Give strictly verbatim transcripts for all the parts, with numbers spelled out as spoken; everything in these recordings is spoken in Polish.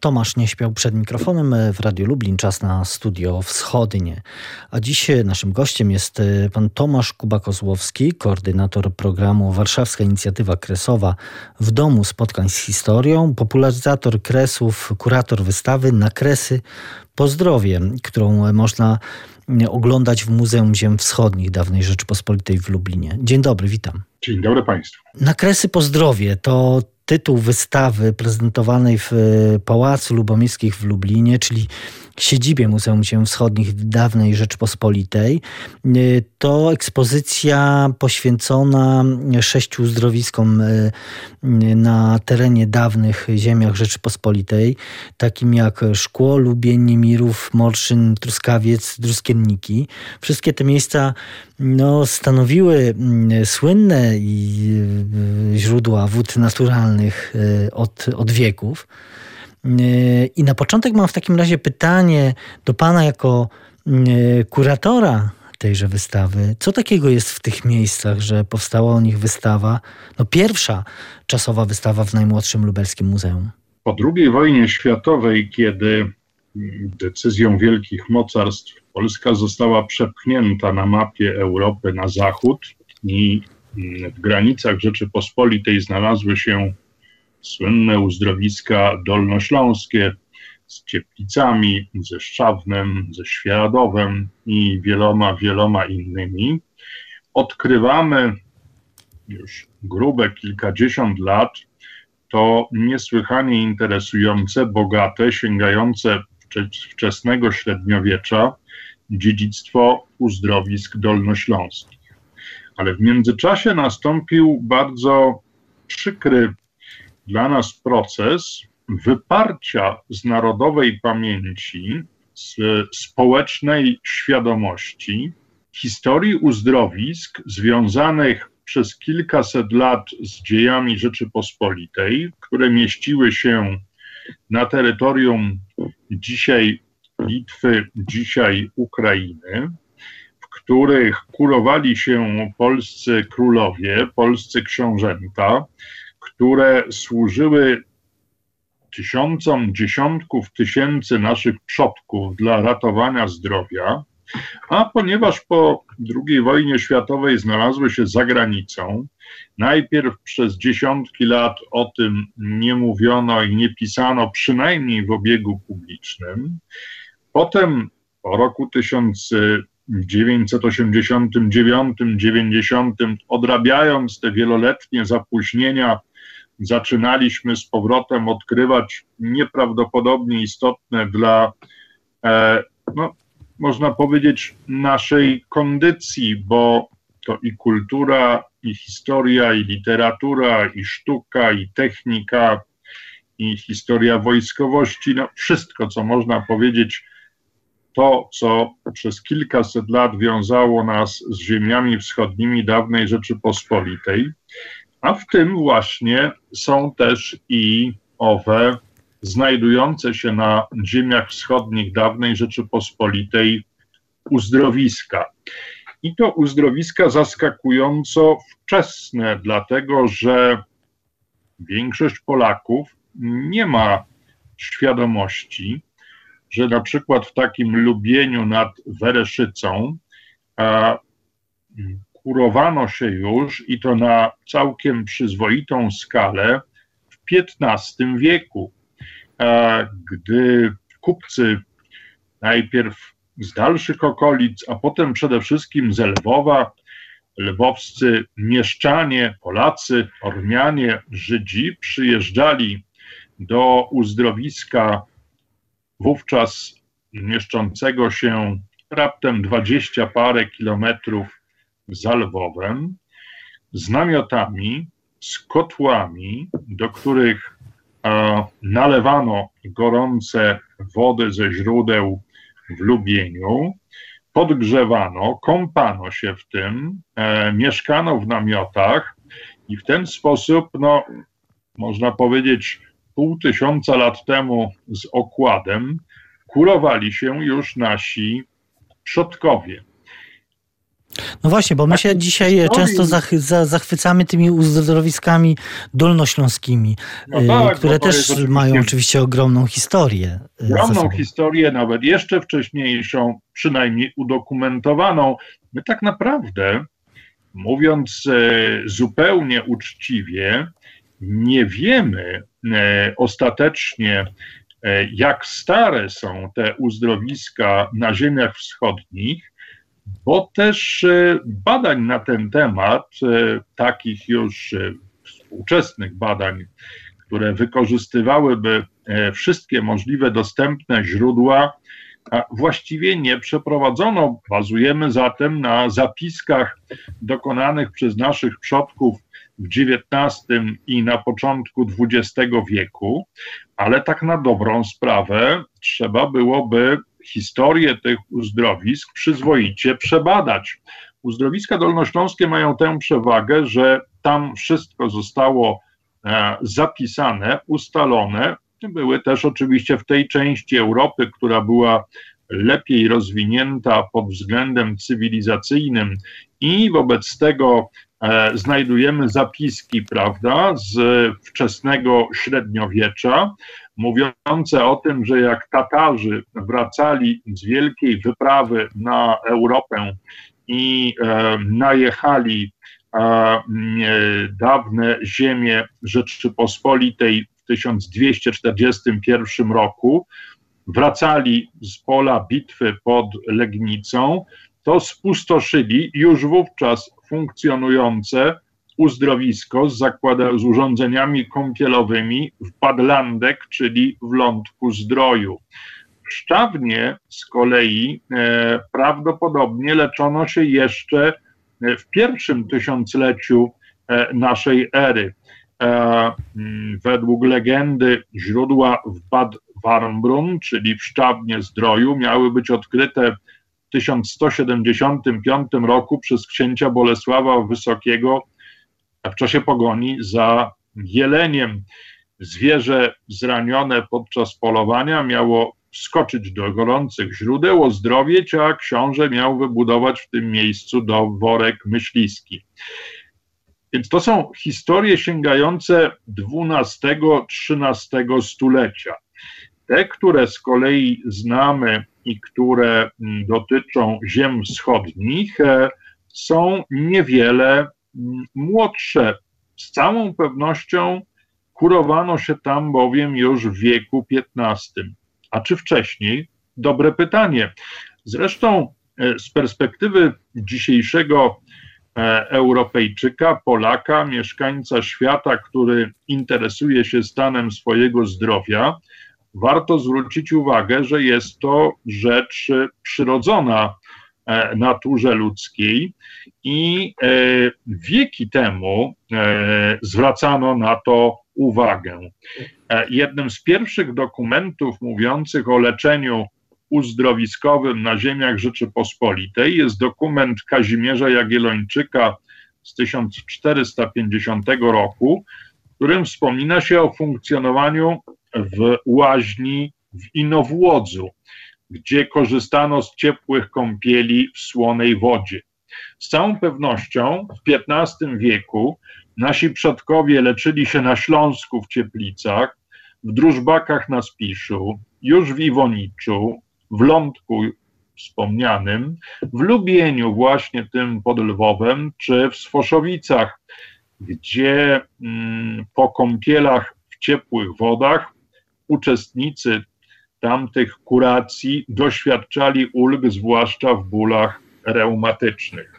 Tomasz Nieśmiał przed mikrofonem w Radiu Lublin, czas na Studio Wschodnie. A dziś naszym gościem jest pan Tomasz Kuba-Kozłowski, koordynator programu Warszawska Inicjatywa Kresowa w Domu Spotkań z Historią, popularyzator kresów, kurator wystawy Na Kresy po zdrowie, którą można oglądać w Muzeum Ziem Wschodnich Dawnej Rzeczypospolitej w Lublinie. Dzień dobry, witam. Dzień dobry Państwu. Na Kresy po zdrowie to tytuł wystawy prezentowanej w Pałacu Lubomirskich w Lublinie, czyli siedzibie Muzeum Ziem Wschodnich Dawnej Rzeczypospolitej. To ekspozycja poświęcona sześciu uzdrowiskom na terenie dawnych ziemiach Rzeczypospolitej, takim jak Szkło, Lubień, Niemirów, Morszyn, Truskawiec, Druskienniki. Wszystkie te miejsca no, stanowiły słynne źródła wód naturalnych od, od wieków. I na początek mam w takim razie pytanie do pana jako kuratora tejże wystawy. Co takiego jest w tych miejscach, że powstała o nich wystawa, no pierwsza czasowa wystawa w najmłodszym lubelskim muzeum? Po drugiej wojnie światowej, kiedy decyzją wielkich mocarstw Polska została przepchnięta na mapie Europy na zachód i w granicach Rzeczypospolitej znalazły się słynne uzdrowiska dolnośląskie z Cieplicami, ze Szczawnem, ze Świeradowem i wieloma, wieloma innymi. Odkrywamy już grube kilkadziesiąt lat to niesłychanie interesujące, bogate, sięgające wczesnego średniowiecza dziedzictwo uzdrowisk dolnośląskich. Ale w międzyczasie nastąpił bardzo przykry dla nas proces wyparcia z narodowej pamięci, z społecznej świadomości historii uzdrowisk związanych przez kilkaset lat z dziejami Rzeczypospolitej, które mieściły się na terytorium dzisiaj Litwy, dzisiaj Ukrainy, w których kurowali się polscy królowie, polscy książęta, które służyły tysiącom, dziesiątków tysięcy naszych przodków dla ratowania zdrowia, a ponieważ po drugiej wojnie światowej znalazły się za granicą, najpierw przez dziesiątki lat o tym nie mówiono i nie pisano, przynajmniej w obiegu publicznym. Potem po roku tysiąc dziewięćset osiemdziesiątym dziewiątym dziewięćdziesiątym, odrabiając te wieloletnie zapóźnienia, zaczynaliśmy z powrotem odkrywać nieprawdopodobnie istotne dla, e, no, można powiedzieć, naszej kondycji, bo to i kultura, i historia, i literatura, i sztuka, i technika, i historia wojskowości, no wszystko, co można powiedzieć, to, co przez kilkaset lat wiązało nas z ziemiami wschodnimi dawnej Rzeczypospolitej, a w tym właśnie są też i owe znajdujące się na ziemiach wschodnich dawnej Rzeczypospolitej uzdrowiska. I to uzdrowiska zaskakująco wczesne, dlatego że większość Polaków nie ma świadomości, że na przykład w takim Lubieniu nad Wereszycą a, kurowano się już i to na całkiem przyzwoitą skalę w piętnastym wieku, a, gdy kupcy najpierw z dalszych okolic, a potem przede wszystkim z Lwowa, lwowscy mieszczanie, Polacy, Ormianie, Żydzi przyjeżdżali do uzdrowiska wówczas mieszczącego się raptem dwadzieścia parę kilometrów za Lwowem, z namiotami, z kotłami, do których a, nalewano gorące wody ze źródeł w Lubieniu, podgrzewano, kąpano się w tym, e, mieszkano w namiotach i w ten sposób, no, można powiedzieć, pół tysiąca lat temu z okładem kurowali się już nasi przodkowie. No właśnie, bo my się dzisiaj często zach, za, zachwycamy tymi uzdrowiskami dolnośląskimi, no tak, które też oczywiście mają oczywiście ogromną historię. Ogromną historię, nawet jeszcze wcześniejszą, przynajmniej udokumentowaną. My tak naprawdę, mówiąc zupełnie uczciwie, nie wiemy ostatecznie, jak stare są te uzdrowiska na ziemiach wschodnich, bo też badań na ten temat, takich już współczesnych badań, które wykorzystywałyby wszystkie możliwe dostępne źródła, właściwie nie przeprowadzono. Bazujemy zatem na zapiskach dokonanych przez naszych przodków w dziewiętnastym i na początku dwudziestego wieku, ale tak na dobrą sprawę trzeba byłoby historię tych uzdrowisk przyzwoicie przebadać. Uzdrowiska dolnośląskie mają tę przewagę, że tam wszystko zostało zapisane, ustalone. Były też oczywiście w tej części Europy, która była lepiej rozwinięta pod względem cywilizacyjnym i wobec tego e, znajdujemy zapiski, prawda, z wczesnego średniowiecza, mówiące o tym, że jak Tatarzy wracali z wielkiej wyprawy na Europę i e, najechali e, e, dawne ziemie Rzeczypospolitej w tysiąc dwieście czterdziestym pierwszym roku, wracali z pola bitwy pod Legnicą, to spustoszyli już wówczas funkcjonujące uzdrowisko z, zakłada, z urządzeniami kąpielowymi w Badlandek, czyli w Lądku Zdroju. W Szczawnie z kolei e, prawdopodobnie leczono się jeszcze w pierwszym tysiącleciu e, naszej ery. E, według legendy źródła w Bad Warmbrunn, czyli w Szczawnie Zdroju, miały być odkryte w tysiąc sto siedemdziesiątym piątym roku przez księcia Bolesława Wysokiego w czasie pogoni za jeleniem. Zwierzę zranione podczas polowania miało wskoczyć do gorących źródeł, ozdrowieć, a książę miał wybudować w tym miejscu doworek myśliski. Więc to są historie sięgające dwunastego trzynastego stulecia. Te, które z kolei znamy i które dotyczą ziem wschodnich, są niewiele młodsze. Z całą pewnością kurowano się tam bowiem już w wieku piętnastym. A czy wcześniej? Dobre pytanie. Zresztą z perspektywy dzisiejszego Europejczyka, Polaka, mieszkańca świata, który interesuje się stanem swojego zdrowia, warto zwrócić uwagę, że jest to rzecz przyrodzona naturze ludzkiej i wieki temu zwracano na to uwagę. Jednym z pierwszych dokumentów mówiących o leczeniu uzdrowiskowym na ziemiach Rzeczypospolitej jest dokument Kazimierza Jagiellończyka z tysiąc czterysta pięćdziesiątego roku, w którym wspomina się o funkcjonowaniu w łaźni w Inowłodzu, gdzie korzystano z ciepłych kąpieli w słonej wodzie. Z całą pewnością w piętnastym wieku nasi przodkowie leczyli się na Śląsku w Cieplicach, w Drużbakach na Spiszu, już w Iwoniczu, w Lądku wspomnianym, w Lubieniu właśnie tym pod Lwowem, czy w Sfoszowicach, gdzie mm, po kąpielach w ciepłych wodach uczestnicy tamtych kuracji doświadczali ulg, zwłaszcza w bólach reumatycznych.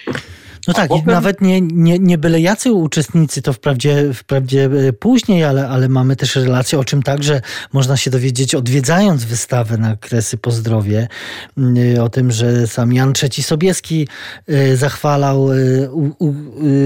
No tak, potem... i nawet nie, nie, nie byle jacy uczestnicy, to wprawdzie, wprawdzie później, ale, ale mamy też relacje, o czym także można się dowiedzieć, odwiedzając wystawę na Kresy po zdrowie, o tym, że sam Jan trzeci Sobieski zachwalał u, u,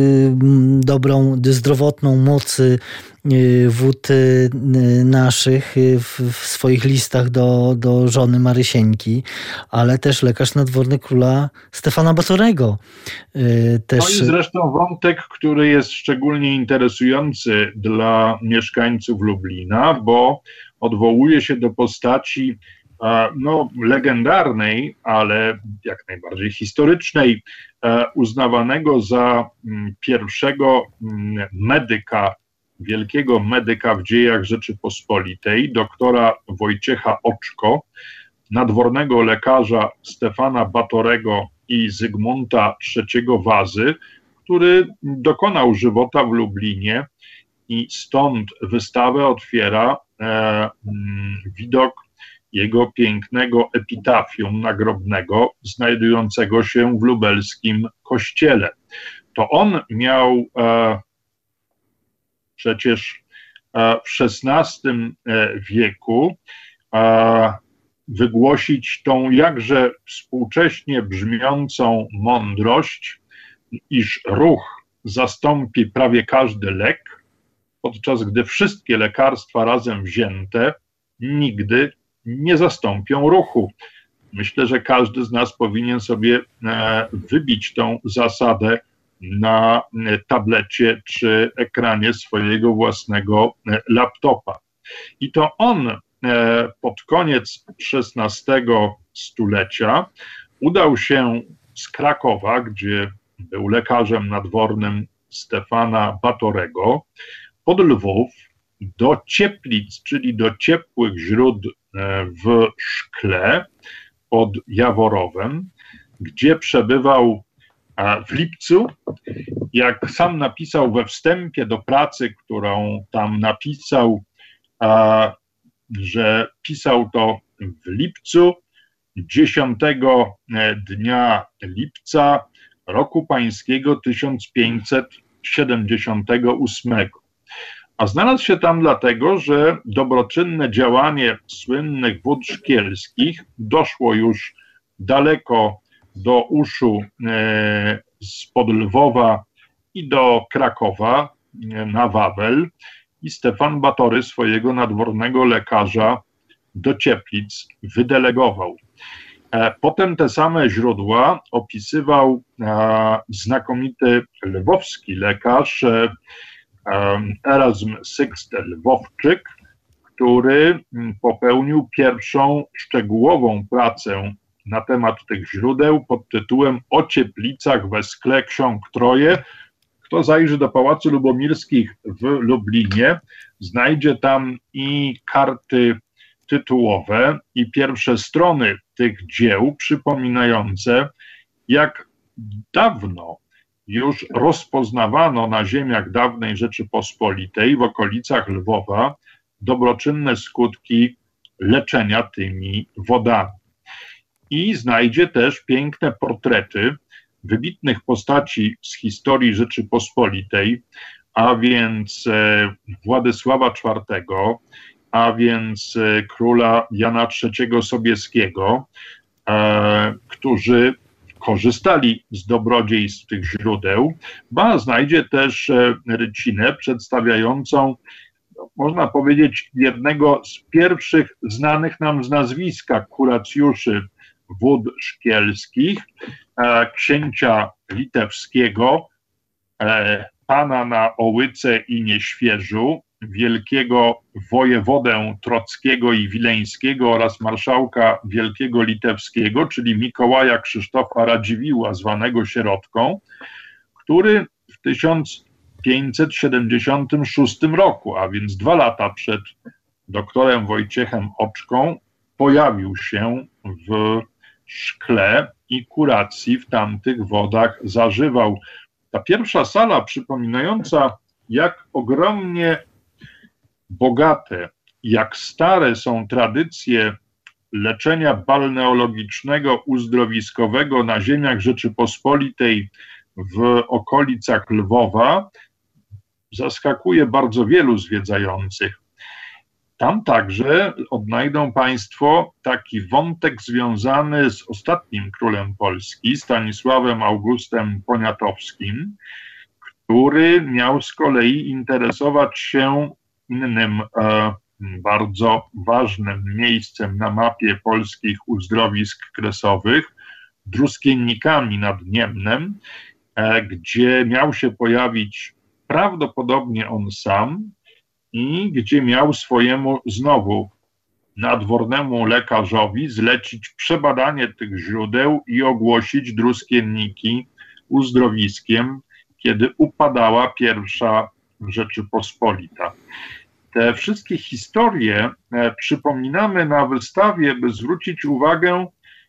dobrą, zdrowotną moc wód naszych w, w swoich listach do, do żony Marysieńki, ale też lekarz nadworny króla Stefana Batorego. Też... No i zresztą wątek, który jest szczególnie interesujący dla mieszkańców Lublina, bo odwołuje się do postaci no, legendarnej, ale jak najbardziej historycznej, uznawanego za pierwszego medyka, wielkiego medyka w dziejach Rzeczypospolitej, doktora Wojciecha Oczko, nadwornego lekarza Stefana Batorego i Zygmunta trzeciego Wazy, który dokonał żywota w Lublinie i stąd wystawę otwiera e, widok jego pięknego epitafium nagrobnego znajdującego się w lubelskim kościele. To on miał e, przecież e, w szesnastym wieku e, wygłosić tą jakże współcześnie brzmiącą mądrość, iż ruch zastąpi prawie każdy lek, podczas gdy wszystkie lekarstwa razem wzięte nigdy nie zastąpią ruchu. Myślę, że każdy z nas powinien sobie wybić tą zasadę na tablecie czy ekranie swojego własnego laptopa. I to on pod koniec szesnastego stulecia udał się z Krakowa, gdzie był lekarzem nadwornym Stefana Batorego, pod Lwów, do Cieplic, czyli do ciepłych źródeł w Szkle pod Jaworowem, gdzie przebywał w lipcu. Jak sam napisał we wstępie do pracy, którą tam napisał, że pisał to w lipcu, dziesiątego dnia lipca roku pańskiego tysiąc pięćset siedemdziesiątego ósmego. A znalazł się tam dlatego, że dobroczynne działanie słynnych wód szkielskich doszło już daleko do uszu e, spod Lwowa i do Krakowa e, na Wawel, i Stefan Batory swojego nadwornego lekarza do Cieplic wydelegował. E, potem te same źródła opisywał e, znakomity lwowski lekarz e, Erazm Syxt Lwowczyk, który popełnił pierwszą szczegółową pracę na temat tych źródeł pod tytułem O Cieplicach we Skle Ksiąg Troje. Kto zajrzy do Pałacu Lubomirskich w Lublinie, znajdzie tam i karty tytułowe, i pierwsze strony tych dzieł przypominające, jak dawno już rozpoznawano na ziemiach dawnej Rzeczypospolitej w okolicach Lwowa dobroczynne skutki leczenia tymi wodami. I znajdzie też piękne portrety wybitnych postaci z historii Rzeczypospolitej, a więc Władysława czwartego, a więc króla Jana trzeciego Sobieskiego, którzy korzystali z dobrodziejstw tych źródeł, ba znajdzie też rycinę przedstawiającą, można powiedzieć, jednego z pierwszych znanych nam z nazwiska kuracjuszy wód szkielskich, księcia litewskiego, pana na Ołyce i Nieświeżu, wielkiego wojewodę trockiego i wileńskiego oraz marszałka wielkiego litewskiego, czyli Mikołaja Krzysztofa Radziwiłła, zwanego Sierotką, który w tysiąc pięćset siedemdziesiątym szóstym roku, a więc dwa lata przed doktorem Wojciechem Oczką, pojawił się w Szkle i kuracji w tamtych wodach zażywał. Ta pierwsza sala, przypominająca, jak ogromnie bogate, jak stare są tradycje leczenia balneologicznego, uzdrowiskowego na ziemiach Rzeczypospolitej w okolicach Lwowa, zaskakuje bardzo wielu zwiedzających. Tam także odnajdą Państwo taki wątek związany z ostatnim królem Polski, Stanisławem Augustem Poniatowskim, który miał z kolei interesować się innym e, bardzo ważnym miejscem na mapie polskich uzdrowisk kresowych, Druskiennikami nad Niemnem, e, gdzie miał się pojawić prawdopodobnie on sam i gdzie miał swojemu znowu nadwornemu lekarzowi zlecić przebadanie tych źródeł i ogłosić druskienniki uzdrowiskiem, kiedy upadała pierwsza Rzeczypospolita. Te wszystkie historie przypominamy na wystawie, by zwrócić uwagę,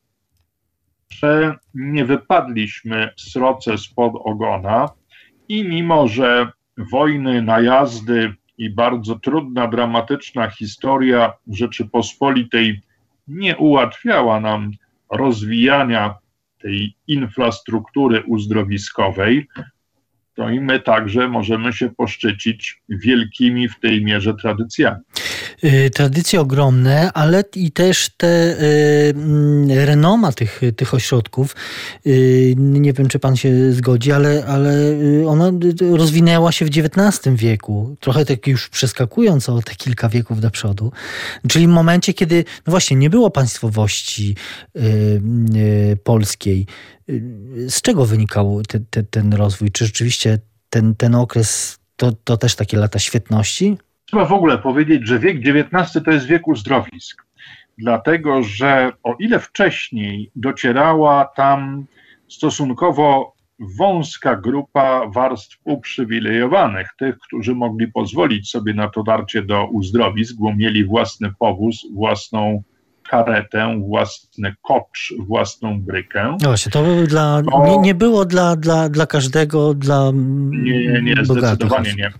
że nie wypadliśmy sroce spod ogona i mimo, że wojny, najazdy i bardzo trudna, dramatyczna historia Rzeczypospolitej nie ułatwiała nam rozwijania tej infrastruktury uzdrowiskowej, to i my także możemy się poszczycić wielkimi w tej mierze tradycjami. Tradycje ogromne, ale i też te y, renoma tych, tych ośrodków, y, nie wiem, czy pan się zgodzi, ale, ale ona rozwinęła się w dziewiętnastym wieku, trochę tak już przeskakując o te kilka wieków do przodu, czyli w momencie, kiedy no właśnie nie było państwowości y, y, polskiej. Z czego wynikał te, te, ten rozwój? Czy rzeczywiście ten, ten okres to, to też takie lata świetności? Trzeba w ogóle powiedzieć, że wiek dziewiętnasty to jest wiek uzdrowisk, dlatego że o ile wcześniej docierała tam stosunkowo wąska grupa warstw uprzywilejowanych, tych, którzy mogli pozwolić sobie na dotarcie do uzdrowisk, bo mieli własny powóz, własną karetę, własny kocz, własną brykę. No właśnie, to było dla, to, nie, nie było dla, dla, dla każdego, dla Nie, nie, nie zdecydowanie nie.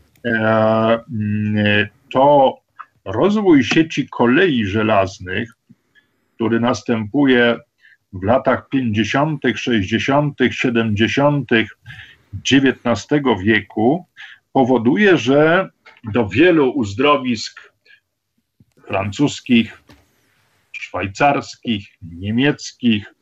To rozwój sieci kolei żelaznych, który następuje w latach pięćdziesiątych, sześćdziesiątych, siedemdziesiątych dziewiętnastego wieku, powoduje, że do wielu uzdrowisk francuskich, szwajcarskich, niemieckich,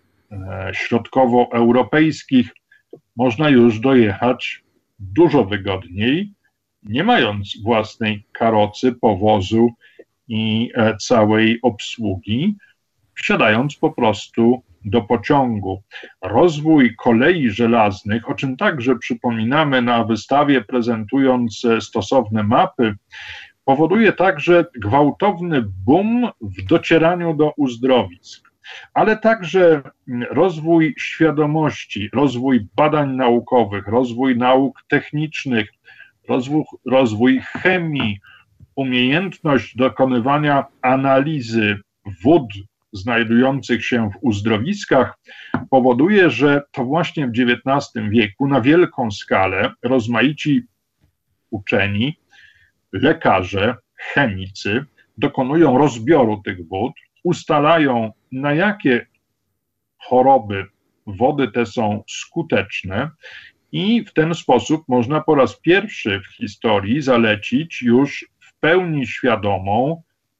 środkowoeuropejskich można już dojechać dużo wygodniej, nie mając własnej karocy, powozu i całej obsługi, wsiadając po prostu do pociągu. Rozwój kolei żelaznych, o czym także przypominamy na wystawie, prezentując stosowne mapy, powoduje także gwałtowny boom w docieraniu do uzdrowisk, ale także rozwój świadomości, rozwój badań naukowych, rozwój nauk technicznych, rozwój, rozwój chemii, umiejętność dokonywania analizy wód znajdujących się w uzdrowiskach powoduje, że to właśnie w dziewiętnastym wieku na wielką skalę rozmaici uczeni, lekarze, chemicy dokonują rozbioru tych wód, ustalają, na jakie choroby wody te są skuteczne i w ten sposób można po raz pierwszy w historii zalecić już w pełni świadomą,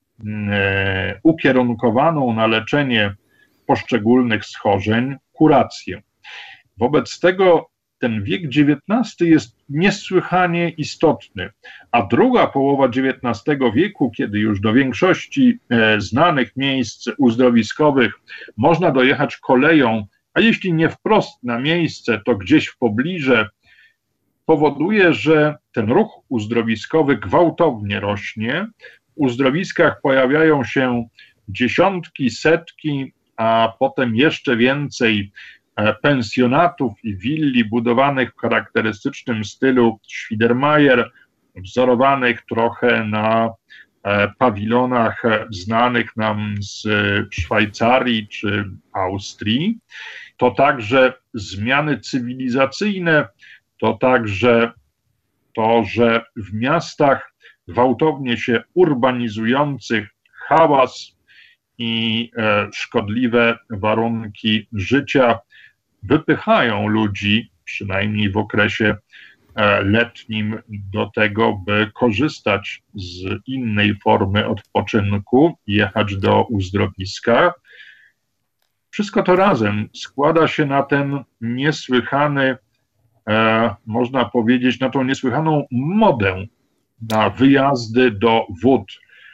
e, ukierunkowaną na leczenie poszczególnych schorzeń kurację. Wobec tego ten wiek dziewiętnasty jest niesłychanie istotny, a druga połowa dziewiętnastego wieku, kiedy już do większości e, znanych miejsc uzdrowiskowych można dojechać koleją, a jeśli nie wprost na miejsce, to gdzieś w pobliżu, powoduje, że ten ruch uzdrowiskowy gwałtownie rośnie. W uzdrowiskach pojawiają się dziesiątki, setki, a potem jeszcze więcej pensjonatów i willi budowanych w charakterystycznym stylu Schwiedermayer, wzorowanych trochę na pawilonach znanych nam z Szwajcarii czy Austrii. To także zmiany cywilizacyjne, to także to, że w miastach gwałtownie się urbanizujących hałas i szkodliwe warunki życia wypychają ludzi, przynajmniej w okresie letnim, do tego, by korzystać z innej formy odpoczynku, jechać do uzdrowiska. Wszystko to razem składa się na ten niesłychany, e, można powiedzieć, na tą niesłychaną modę na wyjazdy do wód.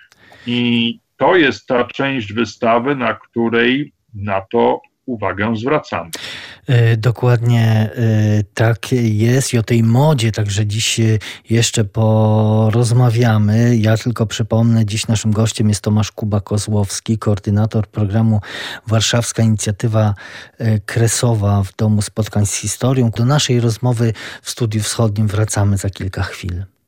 I to jest ta część wystawy, na której na to uwagę zwracamy. Dokładnie tak jest i o tej modzie także dziś jeszcze porozmawiamy. Ja tylko przypomnę, dziś naszym gościem jest Tomasz Kuba-Kozłowski, koordynator programu Warszawska Inicjatywa Kresowa w Domu Spotkań z Historią. Do naszej rozmowy w Studiu Wschodnim wracamy za kilka chwil.